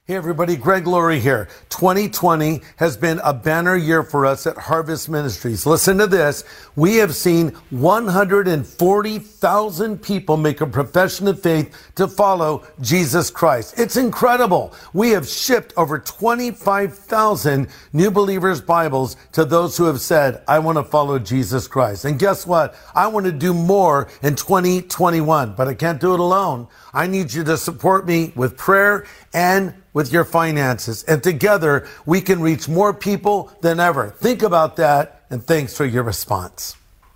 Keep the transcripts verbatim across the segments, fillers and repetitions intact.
Hey everybody, Greg Laurie here. twenty twenty has been a banner year for us at Harvest Ministries. Listen to this. We have seen one hundred forty thousand people make a profession of faith to follow Jesus Christ. It's incredible. We have shipped over twenty-five thousand New Believers Bibles to those who have said, I want to follow Jesus Christ. And guess what? I want to do more in twenty twenty-one, but I can't do it alone. I need you to support me with prayer and with your finances. And together, we can reach more people than ever. Think about that, and thanks for your response.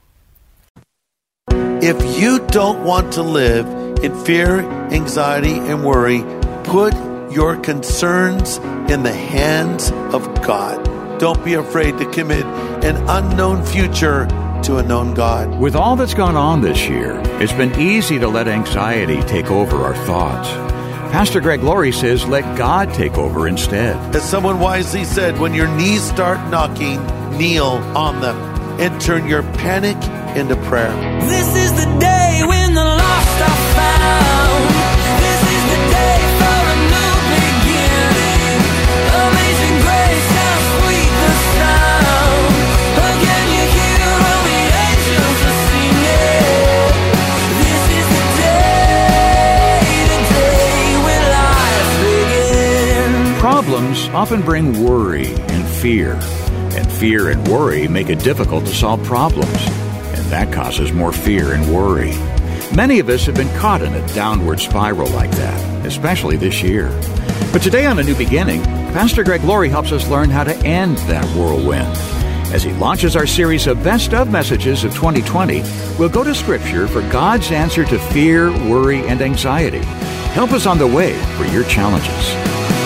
If you don't want to live in fear, anxiety, and worry, put your concerns in the hands of God. Don't be afraid to commit an unknown future to a known God. With all that's gone on this year, it's been easy to let anxiety take over our thoughts. Pastor Greg Laurie says, let God take over instead. As someone wisely said, when your knees start knocking, kneel on them and turn your panic into prayer. This is the day when the lost are found. This is the day for a new beginning. Amazing grace, how sweet the sound. Again you hear all the angels are singing. This is the day, the day when life begins. Problems often bring worry and fear. And fear and worry make it difficult to solve problems. And that causes more fear and worry. Many of us have been caught in a downward spiral like that, especially this year. But today on A New Beginning, Pastor Greg Laurie helps us learn how to end that whirlwind. As he launches our series of Best Of Messages of twenty twenty, we'll go to Scripture for God's answer to fear, worry, and anxiety. Help us on the way for your challenges.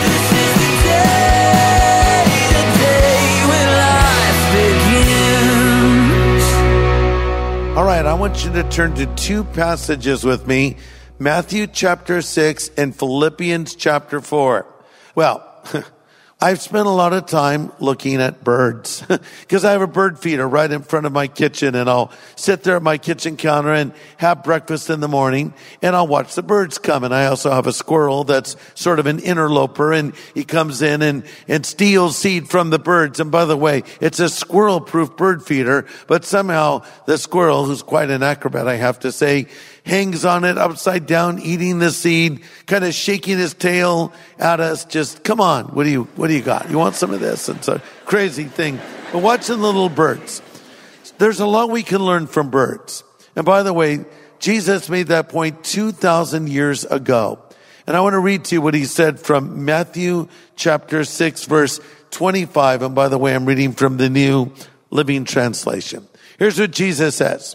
All right, I want you to turn to two passages with me, Matthew chapter six and Philippians chapter four. Well, I've spent a lot of time looking at birds because I have a bird feeder right in front of my kitchen, and I'll sit there at my kitchen counter and have breakfast in the morning, and I'll watch the birds come. And I also have a squirrel that's sort of an interloper, and he comes in and, and steals seed from the birds. And by the way, it's a squirrel-proof bird feeder, but somehow the squirrel, who's quite an acrobat, I have to say, hangs on it upside down, eating the seed, kind of shaking his tail at us. Just, come on, what do you, what do you got? You want some of this? It's a crazy thing. But watching the little birds. There's a lot we can learn from birds. And by the way, Jesus made that point two thousand years ago. And I want to read to you what he said from Matthew chapter six, verse twenty-five. And by the way, I'm reading from the New Living Translation. Here's what Jesus says.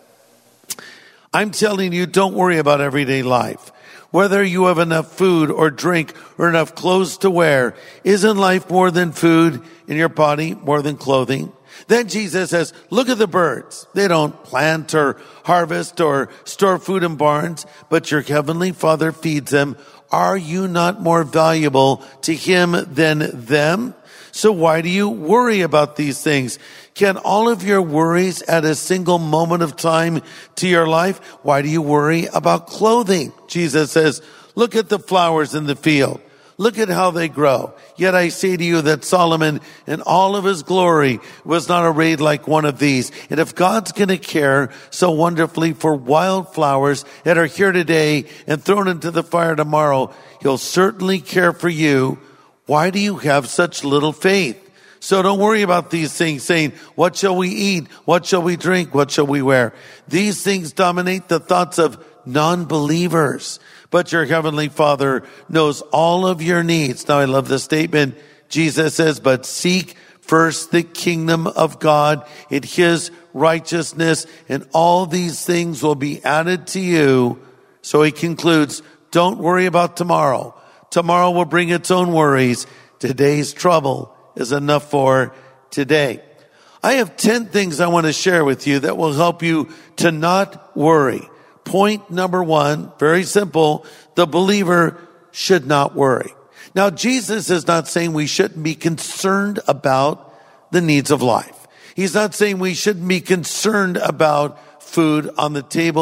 I'm telling you, don't worry about everyday life. Whether you have enough food or drink or enough clothes to wear, isn't life more than food and your body more than clothing? Then Jesus says, look at the birds. They don't plant or harvest or store food in barns, but your heavenly Father feeds them. Are you not more valuable to him than them? So why do you worry about these things? Can all of your worries add a single moment of time to your life? Why do you worry about clothing? Jesus says, look at the flowers in the field. Look at how they grow. Yet I say to you that Solomon in all of his glory was not arrayed like one of these. And if God's going to care so wonderfully for wildflowers that are here today and thrown into the fire tomorrow, he'll certainly care for you. Why do you have such little faith? So don't worry about these things, saying, what shall we eat? What shall we drink? What shall we wear? These things dominate the thoughts of non-believers. But your heavenly Father knows all of your needs. Now I love this statement. Jesus says, but seek first the kingdom of God and his righteousness, and all these things will be added to you. So he concludes, don't worry about tomorrow. Tomorrow will bring its own worries. Today's trouble is enough for today. I have ten things I want to share with you that will help you to not worry. Point number one, very simple. The believer should not worry. Now, Jesus is not saying we shouldn't be concerned about the needs of life. He's not saying we shouldn't be concerned about food on the table,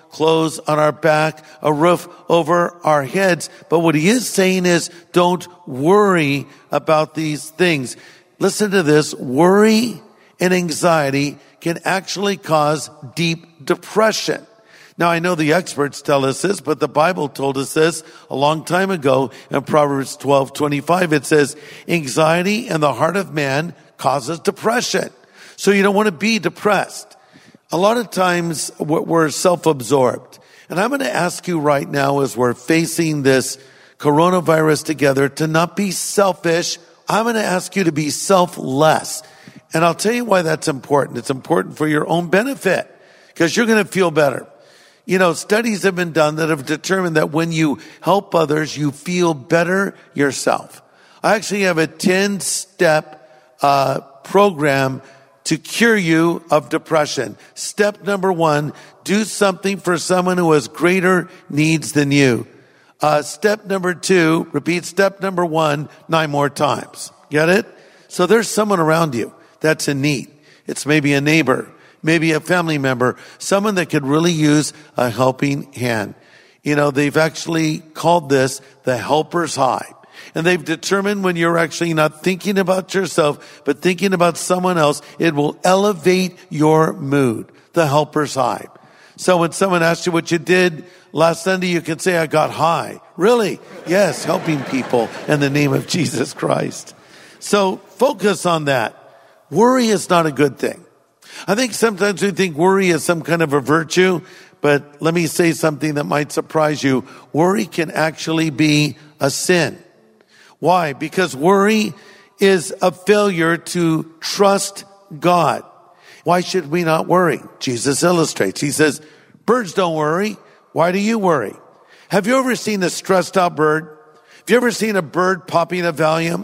clothes on our back, a roof over our heads. But what he is saying is, don't worry about these things. Listen to this. Worry and anxiety can actually cause deep depression. Now, I know the experts tell us this, but the Bible told us this a long time ago in Proverbs twelve twenty-five. It says, anxiety in the heart of man causes depression. So you don't want to be depressed. A lot of times we're self-absorbed. And I'm going to ask you right now, as we're facing this coronavirus together, to not be selfish. I'm going to ask you to be selfless. And I'll tell you why that's important. It's important for your own benefit, because you're going to feel better. You know, studies have been done that have determined that when you help others, you feel better yourself. I actually have a ten-step uh, program to cure you of depression. Step number one, do something for someone who has greater needs than you. Uh, step number two, repeat step number one nine more times. Get it? So there's someone around you that's in need. It's maybe a neighbor, maybe a family member, someone that could really use a helping hand. You know, they've actually called this the helper's high. And they've determined when you're actually not thinking about yourself, but thinking about someone else, it will elevate your mood, the helper's high. So when someone asks you what you did last Sunday, you can say, I got high. Really? Yes, helping people in the name of Jesus Christ. So focus on that. Worry is not a good thing. I think sometimes we think worry is some kind of a virtue, but let me say something that might surprise you. Worry can actually be a sin. Why? Because worry is a failure to trust God. Why should we not worry? Jesus illustrates. He says, birds don't worry. Why do you worry? Have you ever seen a stressed out bird? Have you ever seen a bird popping a Valium?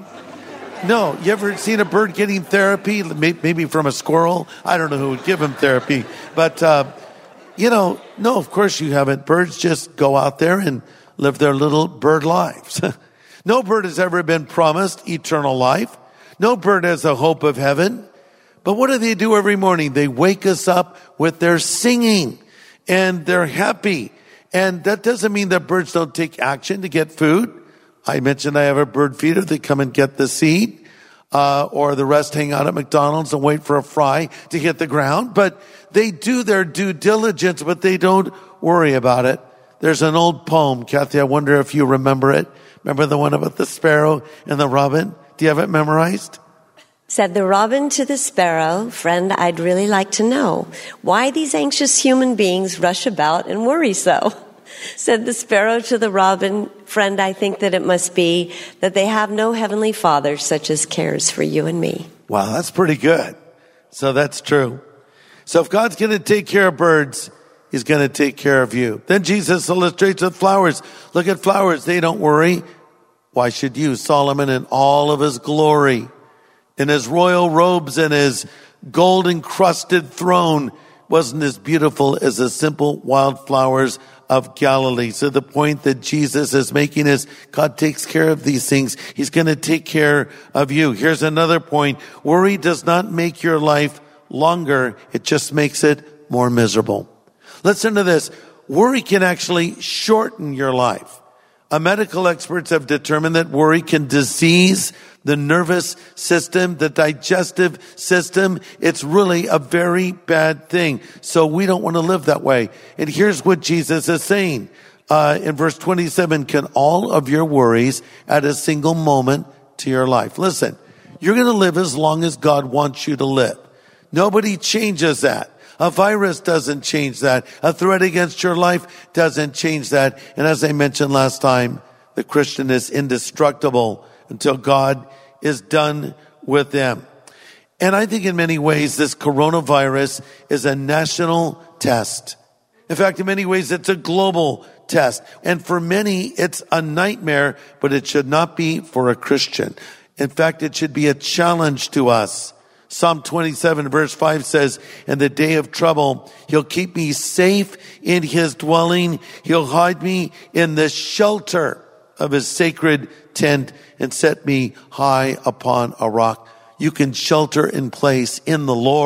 No. You ever seen a bird getting therapy? Maybe from a squirrel? I don't know who would give him therapy. But, uh, you know, no, of course you haven't. Birds just go out there and live their little bird lives. No bird has ever been promised eternal life. No bird has a hope of heaven. But what do they do every morning? They wake us up with their singing, and they're happy. And that doesn't mean that birds don't take action to get food. I mentioned I have a bird feeder. They come and get the seed, uh, or the rest hang out at McDonald's and wait for a fry to hit the ground. But they do their due diligence, but they don't worry about it. There's an old poem, Kathy. I wonder if you remember it. Remember the one about the sparrow and the robin? Do you have it memorized? Said the robin to the sparrow, friend, I'd really like to know why these anxious human beings rush about and worry so. Said the sparrow to the robin, friend, I think that it must be that they have no heavenly Father such as cares for you and me. Wow, that's pretty good. So that's true. So if God's going to take care of birds, He's going to take care of you. Then Jesus illustrates with flowers. Look at flowers. They don't worry. Why should you? Solomon in all of his glory, in his royal robes and his gold encrusted throne, wasn't as beautiful as the simple wildflowers of Galilee. So the point that Jesus is making is God takes care of these things. He's going to take care of you. Here's another point. Worry does not make your life longer. It just makes it more miserable. Listen to this. Worry can actually shorten your life. Uh, medical experts have determined that worry can disease the nervous system, the digestive system. It's really a very bad thing. So we don't want to live that way. And here's what Jesus is saying. Uh, in verse twenty-seven, can all of your worries add a single moment to your life? Listen, you're going to live as long as God wants you to live. Nobody changes that. A virus doesn't change that. A threat against your life doesn't change that. And as I mentioned last time, the Christian is indestructible until God is done with them. And I think in many ways, this coronavirus is a national test. In fact, in many ways, it's a global test. And for many, it's a nightmare, but it should not be for a Christian. In fact, it should be a challenge to us. Psalm twenty-seven verse five says, in the day of trouble, He'll keep me safe in His dwelling. He'll hide me in the shelter of His sacred tent and set me high upon a rock. You can shelter in place in the Lord.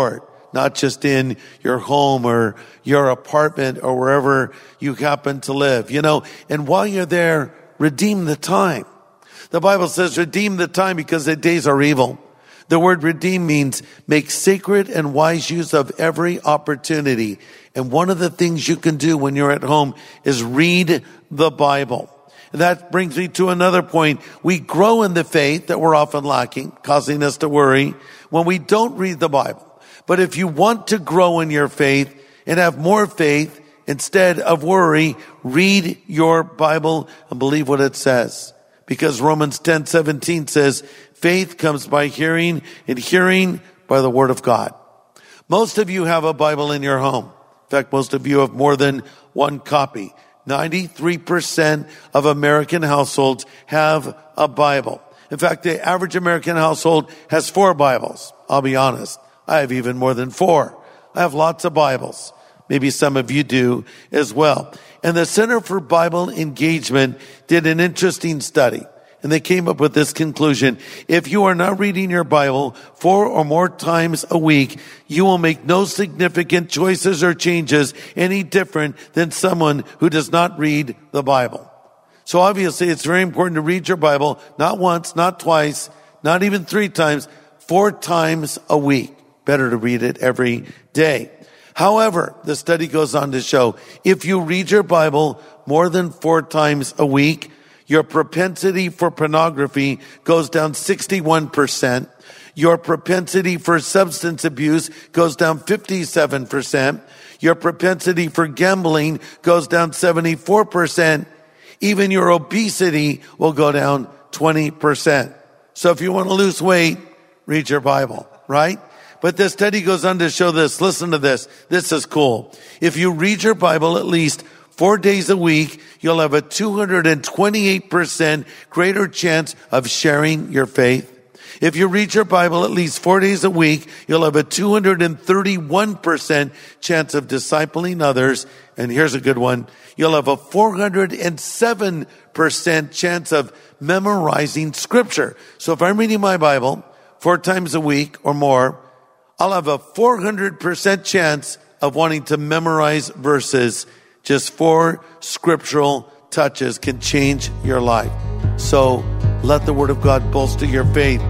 not just in your home or your apartment or wherever you happen to live. You know, and while you're there, redeem the time. The Bible says redeem the time because the days are evil. The word redeem means make sacred and wise use of every opportunity. And one of the things you can do when you're at home is read the Bible. And that brings me to another point. We grow in the faith that we're often lacking, causing us to worry when we don't read the Bible. But if you want to grow in your faith and have more faith instead of worry, read your Bible and believe what it says. Because Romans ten seventeen says, faith comes by hearing, and hearing by the word of God. Most of you have a Bible in your home. In fact, most of you have more than one copy. ninety-three percent of American households have a Bible. In fact, the average American household has four Bibles. I'll be honest. I have even more than four. I have lots of Bibles. Maybe some of you do as well. And the Center for Bible Engagement did an interesting study. And they came up with this conclusion. If you are not reading your Bible four or more times a week, you will make no significant choices or changes any different than someone who does not read the Bible. So obviously it's very important to read your Bible, not once, not twice, not even three times, four times a week. Better to read it every day. However, the study goes on to show if you read your Bible more than four times a week, your propensity for pornography goes down sixty-one percent. Your propensity for substance abuse goes down fifty-seven percent. Your propensity for gambling goes down seventy-four percent. Even your obesity will go down twenty percent. So if you want to lose weight, read your Bible, right? But this study goes on to show this. Listen to this. This is cool. If you read your Bible at least four days a week, you'll have a two hundred twenty-eight percent greater chance of sharing your faith. If you read your Bible at least four days a week, you'll have a two hundred thirty-one percent chance of discipling others. And here's a good one. You'll have a four hundred seven percent chance of memorizing scripture. So if I'm reading my Bible four times a week or more, I'll have a four hundred percent chance of wanting to memorize verses. Just four scriptural touches can change your life. So let the Word of God bolster your faith.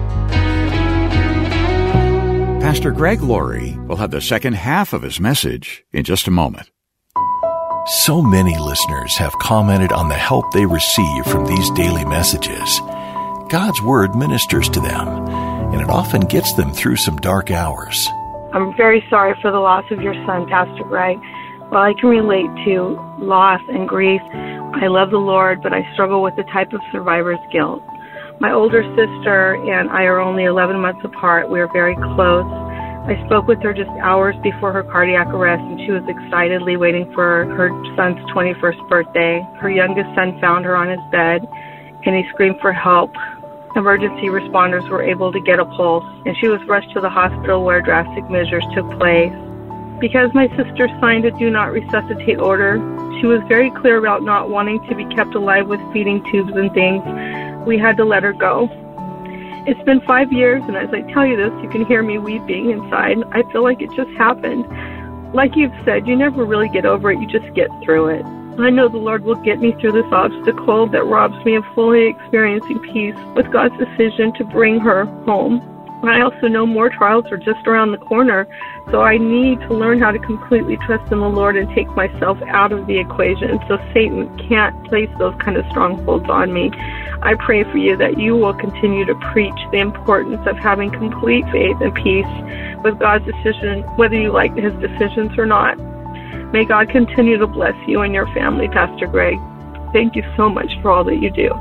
Pastor Greg Laurie will have the second half of his message in just a moment. So many listeners have commented on the help they receive from these daily messages. God's Word ministers to them, and it often gets them through some dark hours. I'm very sorry for the loss of your son, Pastor Greg. While I can relate to loss and grief, I love the Lord, but I struggle with the type of survivor's guilt. My older sister and I are only eleven months apart. We are very close. I spoke with her just hours before her cardiac arrest, and she was excitedly waiting for her son's twenty-first birthday. Her youngest son found her on his bed, and he screamed for help. Emergency responders were able to get a pulse, and she was rushed to the hospital where drastic measures took place. Because my sister signed a do not resuscitate order, she was very clear about not wanting to be kept alive with feeding tubes and things. We had to let her go. It's been five years, and as I tell you this, you can hear me weeping inside. I feel like it just happened. Like you've said, you never really get over it, you just get through it. I know the Lord will get me through this obstacle that robs me of fully experiencing peace with God's decision to bring her home. I also know more trials are just around the corner, so I need to learn how to completely trust in the Lord and take myself out of the equation so Satan can't place those kind of strongholds on me. I pray for you that you will continue to preach the importance of having complete faith and peace with God's decision, whether you like his decisions or not. May God continue to bless you and your family, Pastor Greg. Thank you so much for all that you do.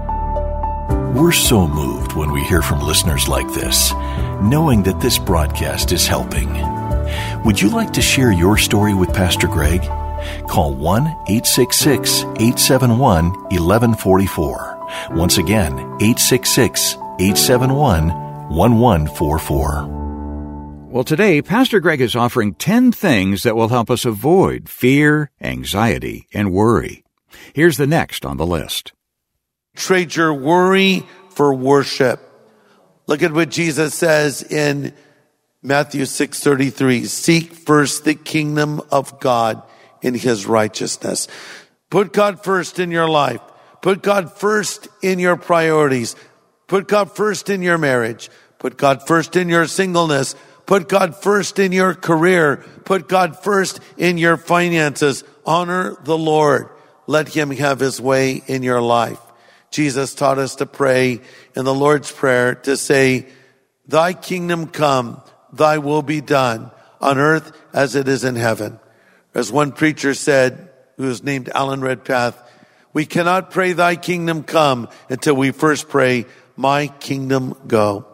We're so moved when we hear from listeners like this, knowing that this broadcast is helping. Would you like to share your story with Pastor Greg? Call one eight six six, eight seven one, one one four four. Once again, eight six six, eight seven one, one one four four. Well, today, Pastor Greg is offering ten things that will help us avoid fear, anxiety, and worry. Here's the next on the list. Trade your worry for worship. Look at what Jesus says in Matthew six thirty-three, seek first the kingdom of God and his righteousness. Put God first in your life. Put God first in your priorities. Put God first in your marriage. Put God first in your singleness. Put God first in your career. Put God first in your finances. Honor the Lord. Let him have his way in your life. Jesus taught us to pray in the Lord's Prayer to say, thy kingdom come, thy will be done on earth as it is in heaven. As one preacher said, who was named Alan Redpath, we cannot pray thy kingdom come until we first pray, my kingdom go.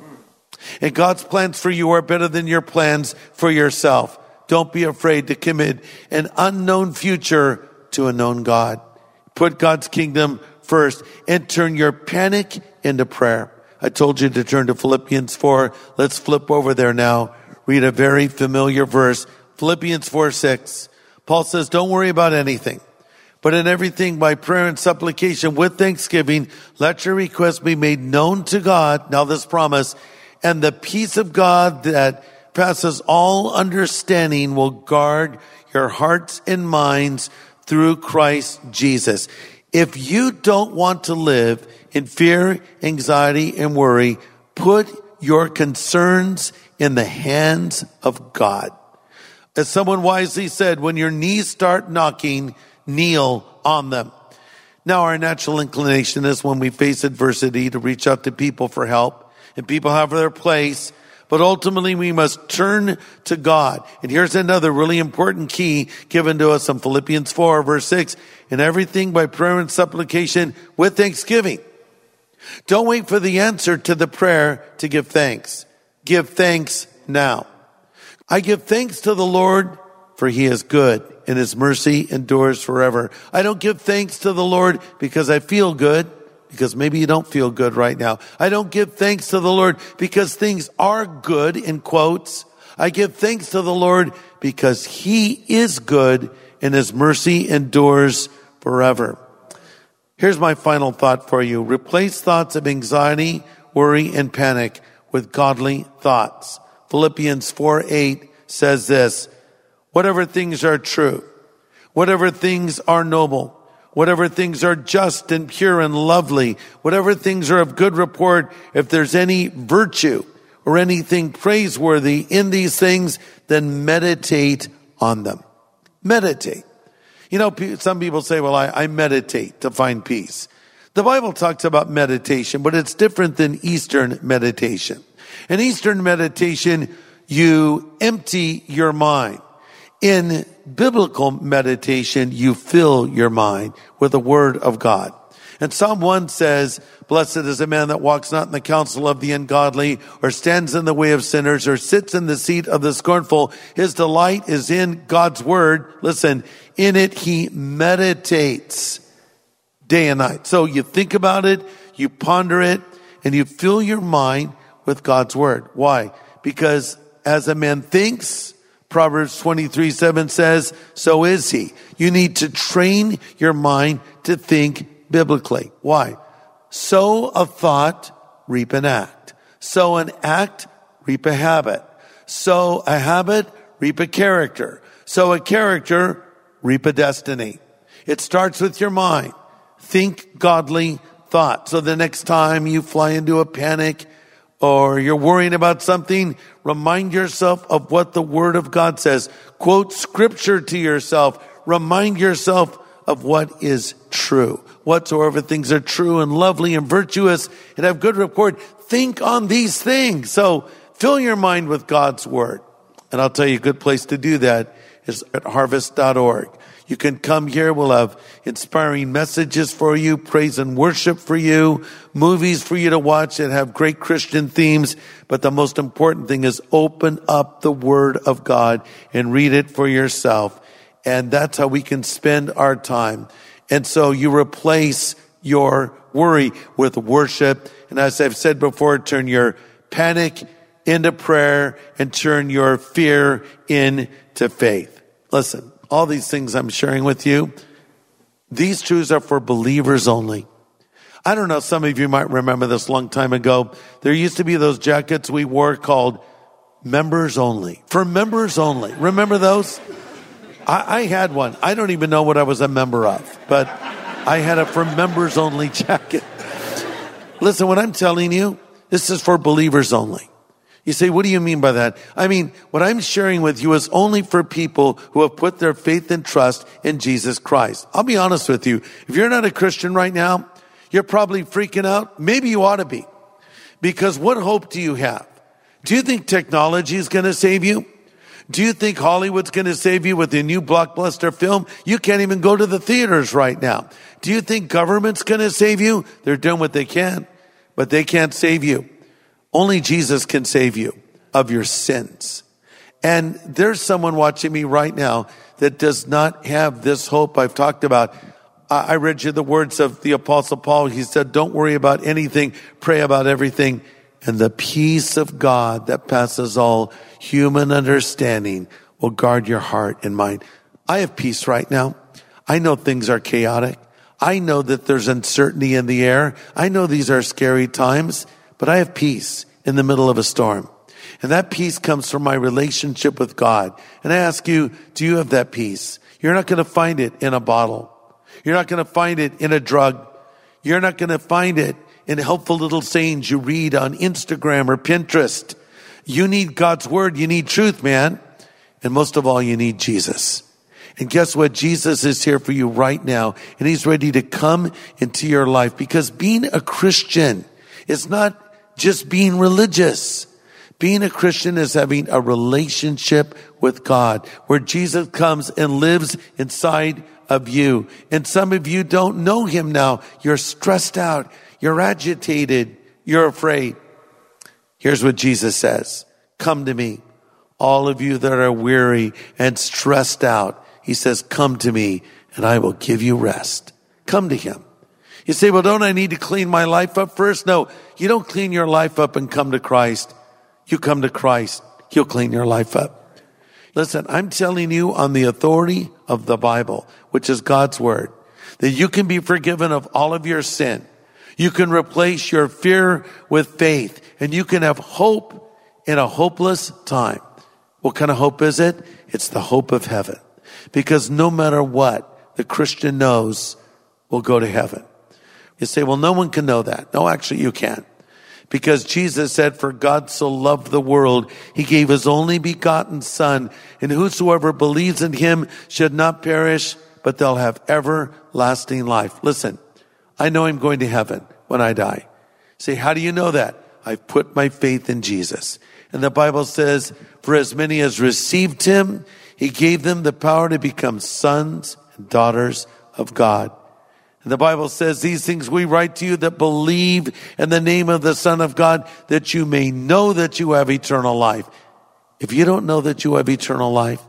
And God's plans for you are better than your plans for yourself. Don't be afraid to commit an unknown future to a known God. Put God's kingdom first and turn your panic into prayer. I told you to turn to Philippians four. Let's flip over there now. Read a very familiar verse. Philippians four six. Paul says, don't worry about anything, but in everything by prayer and supplication with thanksgiving, let your requests be made known to God. Now this promise, and the peace of God that passes all understanding will guard your hearts and minds through Christ Jesus. If you don't want to live in fear, anxiety, and worry, put your concerns in the hands of God. As someone wisely said, when your knees start knocking, kneel on them. Now, our natural inclination is when we face adversity to reach out to people for help, and people have their place. But ultimately, we must turn to God. And here's another really important key given to us in Philippians four, verse six. In everything by prayer and supplication with thanksgiving. Don't wait for the answer to the prayer to give thanks. Give thanks now. I give thanks to the Lord, for he is good, and his mercy endures forever. I don't give thanks to the Lord because I feel good, because maybe you don't feel good right now. I don't give thanks to the Lord because things are good, in quotes. I give thanks to the Lord because he is good, and his mercy endures forever. Here's my final thought for you. Replace thoughts of anxiety, worry, and panic with godly thoughts. Philippians four eight says this, whatever things are true, whatever things are noble, whatever things are just and pure and lovely, whatever things are of good report, if there's any virtue or anything praiseworthy in these things, then meditate on them. Meditate. You know, some people say, well, I, I meditate to find peace. The Bible talks about meditation, but it's different than Eastern meditation. In Eastern meditation, you empty your mind. In biblical meditation, you fill your mind with the word of God. And Psalm one says, blessed is a man that walks not in the counsel of the ungodly, or stands in the way of sinners, or sits in the seat of the scornful. His delight is in God's word. Listen, in it he meditates day and night. So you think about it, you ponder it, and you fill your mind with God's word. Why? Because as a man thinks, Proverbs twenty-three seven says, so is he. You need to train your mind to think biblically. Why? Sow a thought, reap an act. Sow an act, reap a habit. Sow a habit, reap a character. Sow a character, reap a destiny. It starts with your mind. Think godly thought. So the next time you fly into a panic or you're worrying about something, remind yourself of what the Word of God says. Quote Scripture to yourself. Remind yourself of what is true. Whatsoever things are true and lovely and virtuous and have good report, think on these things. So fill your mind with God's Word. And I'll tell you a good place to do that is at harvest dot org. You can come here. We'll have inspiring messages for you, praise and worship for you, movies for you to watch that have great Christian themes. But the most important thing is open up the Word of God and read it for yourself. And that's how we can spend our time. And so you replace your worry with worship. And as I've said before, turn your panic into prayer and turn your fear into faith. Listen. All these things I'm sharing with you, these truths are for believers only. I don't know, some of you might remember this a long time ago. There used to be those jackets we wore called members only. For members only. Remember those? I, I had one. I don't even know what I was a member of, but I had a for members only jacket. Listen, what I'm telling you, this is for believers only. You say, what do you mean by that? I mean, what I'm sharing with you is only for people who have put their faith and trust in Jesus Christ. I'll be honest with you. If you're not a Christian right now, you're probably freaking out. Maybe you ought to be. Because what hope do you have? Do you think technology is going to save you? Do you think Hollywood's going to save you with a new blockbuster film? You can't even go to the theaters right now. Do you think government's going to save you? They're doing what they can, but they can't save you. Only Jesus can save you of your sins. And there's someone watching me right now that does not have this hope I've talked about. I read you the words of the Apostle Paul. He said, don't worry about anything, pray about everything. And the peace of God that passes all human understanding will guard your heart and mind. I have peace right now. I know things are chaotic. I know that there's uncertainty in the air. I know these are scary times, but I have peace in the middle of a storm. And that peace comes from my relationship with God. And I ask you, do you have that peace? You're not going to find it in a bottle. You're not going to find it in a drug. You're not going to find it in helpful little sayings you read on Instagram or Pinterest. You need God's word. You need truth, man. And most of all, you need Jesus. And guess what? Jesus is here for you right now. And he's ready to come into your life, because being a Christian is not just being religious. Being a Christian is having a relationship with God where Jesus comes and lives inside of you. And some of you don't know him now. You're stressed out. You're agitated. You're afraid. Here's what Jesus says. Come to me, all of you that are weary and stressed out. He says, come to me and I will give you rest. Come to him. You say, well, don't I need to clean my life up first? No, you don't clean your life up and come to Christ. You come to Christ. He'll clean your life up. Listen, I'm telling you on the authority of the Bible, which is God's word, that you can be forgiven of all of your sin. You can replace your fear with faith, and you can have hope in a hopeless time. What kind of hope is it? It's the hope of heaven. Because no matter what, the Christian knows will go to heaven. You say, well, no one can know that. No, actually you can. Because Jesus said, for God so loved the world, he gave his only begotten Son, and whosoever believes in him should not perish, but they'll have everlasting life. Listen, I know I'm going to heaven when I die. Say, how do you know that? I've put my faith in Jesus. And the Bible says, for as many as received him, he gave them the power to become sons and daughters of God. And the Bible says, these things we write to you that believe in the name of the Son of God, that you may know that you have eternal life. If you don't know that you have eternal life,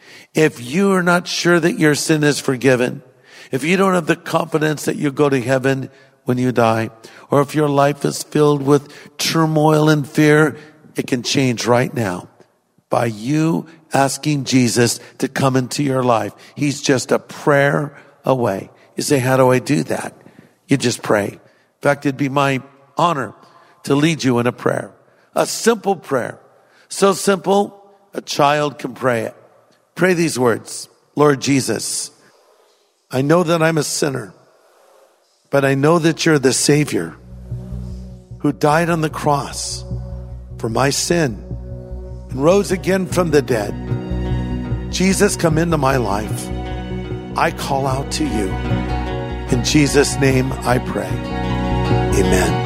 if you are not sure that your sin is forgiven, if you don't have the confidence that you go to heaven when you die, or if your life is filled with turmoil and fear, it can change right now by you asking Jesus to come into your life. He's just a prayer away. You say, how do I do that? You just pray. In fact, it'd be my honor to lead you in a prayer. A simple prayer. So simple, a child can pray it. Pray these words. Lord Jesus, I know that I'm a sinner, but I know that you're the Savior who died on the cross for my sin and rose again from the dead. Jesus, come into my life. I call out to you. In Jesus' name I pray. Amen.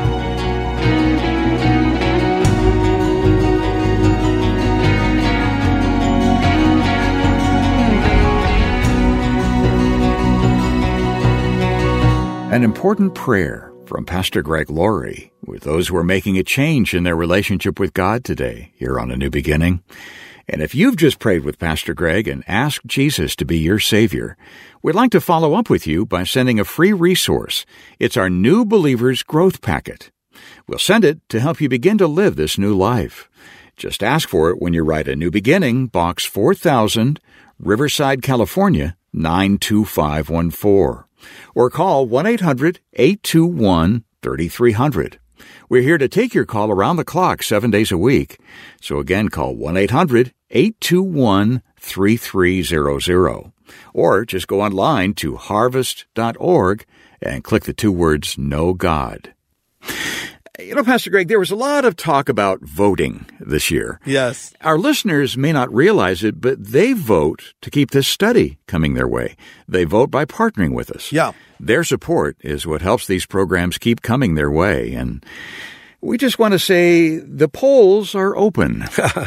An important prayer from Pastor Greg Laurie with those who are making a change in their relationship with God today here on A New Beginning. And if you've just prayed with Pastor Greg and asked Jesus to be your Savior, we'd like to follow up with you by sending a free resource. It's our New Believers Growth Packet. We'll send it to help you begin to live this new life. Just ask for it when you write A New Beginning, Box four thousand, Riverside, California, nine two five one four. Or call one eight hundred eight two one three three zero zero. We're here to take your call around the clock seven days a week. So again, call one eight hundred eight two one three three zero zero. Or just go online to harvest dot org and click the two words Know God. You know, Pastor Greg, there was a lot of talk about voting this year. Yes. Our listeners may not realize it, but they vote to keep this study coming their way. They vote by partnering with us. Yeah. Their support is what helps these programs keep coming their way. And we just want to say the polls are open.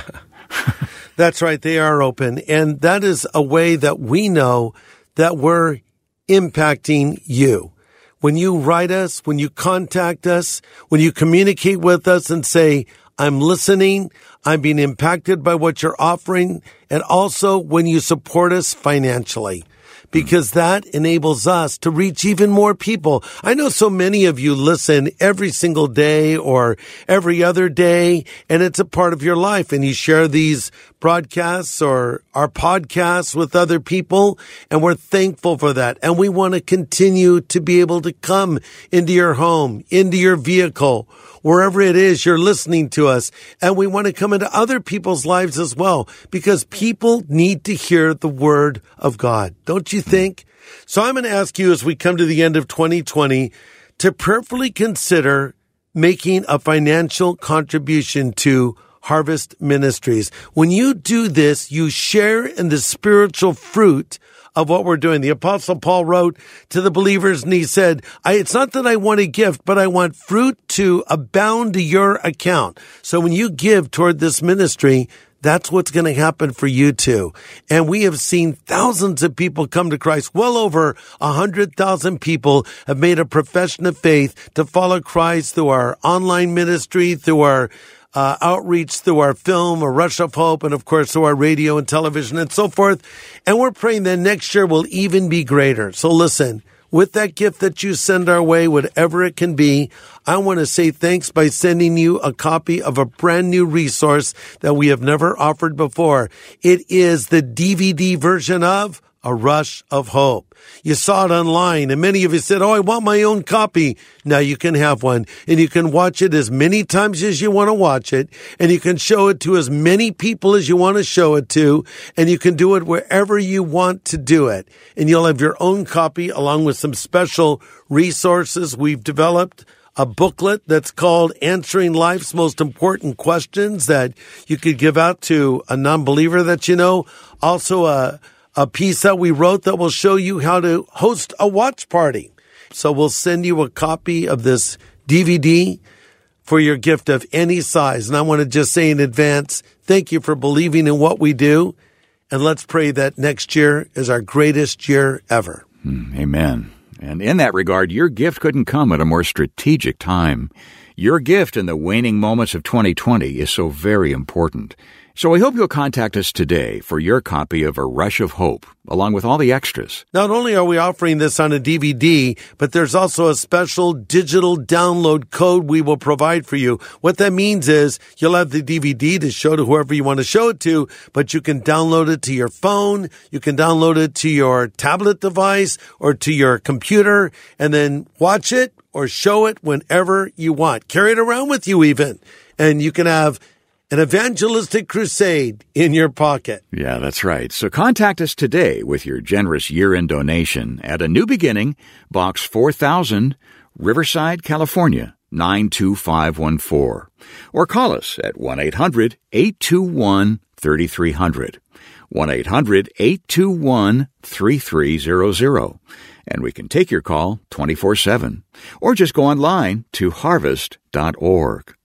That's right. They are open. And that is a way that we know that we're impacting you. When you write us, when you contact us, when you communicate with us and say, I'm listening, I'm being impacted by what you're offering, and also when you support us financially, because that enables us to reach even more people. I know so many of you listen every single day or every other day, and it's a part of your life, and you share these broadcasts or our podcasts with other people, and we're thankful for that. And we want to continue to be able to come into your home, into your vehicle, wherever it is you're listening to us. And we want to come into other people's lives as well, because people need to hear the word of God. Don't you think? So I'm going to ask you, as we come to the end of twenty twenty, to prayerfully consider making a financial contribution to Harvest Ministries. When you do this, you share in the spiritual fruit of what we're doing. The Apostle Paul wrote to the believers, and he said, I, it's not that I want a gift, but I want fruit to abound to your account. So when you give toward this ministry, that's what's going to happen for you too. And we have seen thousands of people come to Christ. Well over one hundred thousand people have made a profession of faith to follow Christ through our online ministry, through our Uh, outreach, through our film, A Rush of Hope, and of course through our radio and television and so forth. And we're praying that next year will even be greater. So listen, with that gift that you send our way, whatever it can be, I want to say thanks by sending you a copy of a brand new resource that we have never offered before. It is the D V D version of A Rush of Hope. You saw it online, and many of you said, oh, I want my own copy. Now you can have one, and you can watch it as many times as you want to watch it, and you can show it to as many people as you want to show it to, and you can do it wherever you want to do it. And you'll have your own copy along with some special resources we've developed. A booklet that's called Answering Life's Most Important Questions that you could give out to a non-believer that you know. Also, a A piece that we wrote that will show you how to host a watch party. So we'll send you a copy of this D V D for your gift of any size. And I want to just say in advance, thank you for believing in what we do. And let's pray that next year is our greatest year ever. Amen. And in that regard, your gift couldn't come at a more strategic time. Your gift in the waning moments of twenty twenty is so very important. So we hope you'll contact us today for your copy of A Rush of Hope, along with all the extras. Not only are we offering this on a D V D, but there's also a special digital download code we will provide for you. What that means is you'll have the D V D to show to whoever you want to show it to, but you can download it to your phone, you can download it to your tablet device or to your computer, and then watch it or show it whenever you want. Carry it around with you even, and you can have an evangelistic crusade in your pocket. Yeah, that's right. So contact us today with your generous year-end donation at A New Beginning, Box four thousand, Riverside, California, nine two five one four. Or call us at one eight hundred eight two one three three zero zero. one eight hundred eight two one three three zero zero. And we can take your call twenty-four seven. Or just go online to harvest dot org.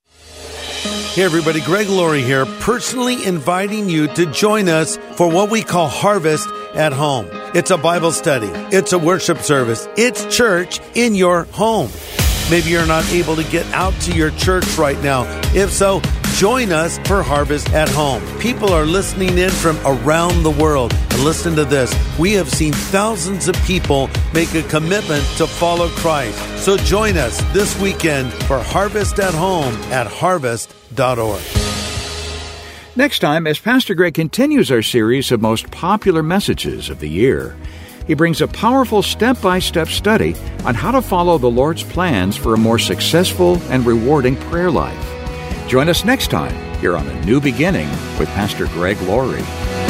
Hey everybody, Greg Laurie here, personally inviting you to join us for what we call Harvest at Home. It's a Bible study. It's a worship service. It's church in your home. Maybe you're not able to get out to your church right now. If so, join us for Harvest at Home. People are listening in from around the world. And listen to this. We have seen thousands of people make a commitment to follow Christ. So join us this weekend for Harvest at Home at harvest dot org. Next time, as Pastor Greg continues our series of most popular messages of the year, He brings a powerful step-by-step study on how to follow the Lord's plans for a more successful and rewarding prayer life. Join us next time here on A New Beginning with Pastor Greg Laurie.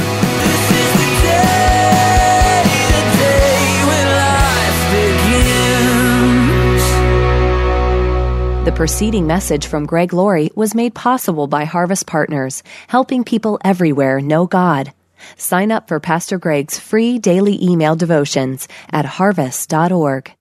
The preceding message from Greg Laurie was made possible by Harvest Partners, helping people everywhere know God. Sign up for Pastor Greg's free daily email devotions at harvest dot org.